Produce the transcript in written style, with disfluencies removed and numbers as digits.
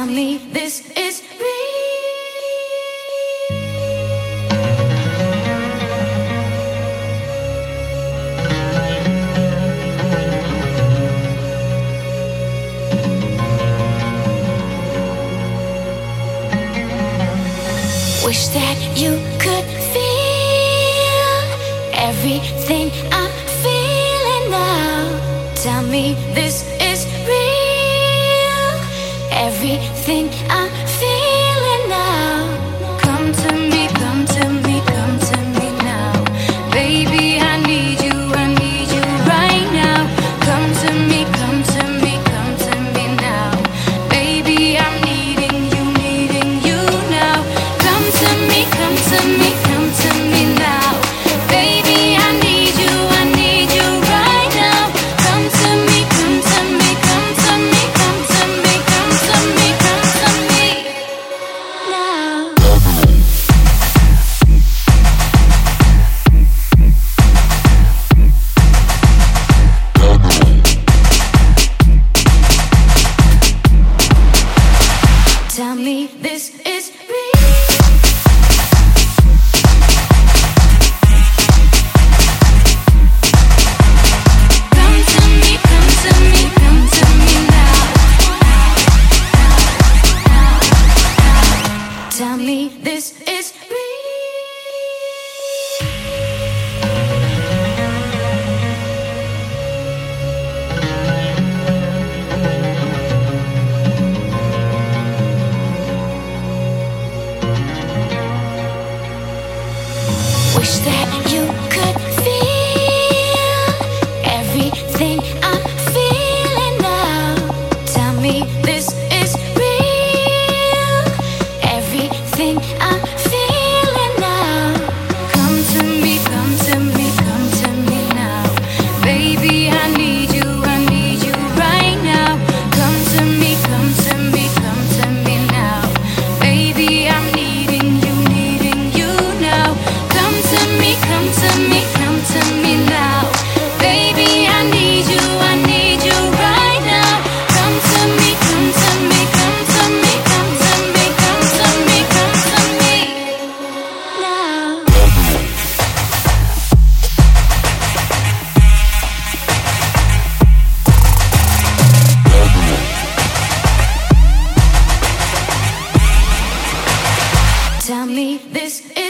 Tell me this is real. Wish that you could feel everything I'm feeling now. Tell me this is real. Everything I'm feeling now. Come to me, come to me, come to me now. Baby, I need you right now. Come to me, come to me, come to me now. Baby, I'm needing you now. Come to me, come to me, come to me now. Baby, I need you right now. Come to me, come to me, come to me, come to me, come to me, come to me now. Tell me this is real. Come to me, come to me, come to me now. Tell me this is real. Wish that you could feel everything I'm feeling now. Tell me this is real. Everything I'm feeling now. Come to me, come to me, come to me now. Baby, I need you right now. Come to me, come to me, come to me now. Baby, I'm needing you now. Come to me, come to me, come to me now. Baby, I need you right now. Come to me, come to me, come to me, come to me, come to me, come to me now. Tell me this is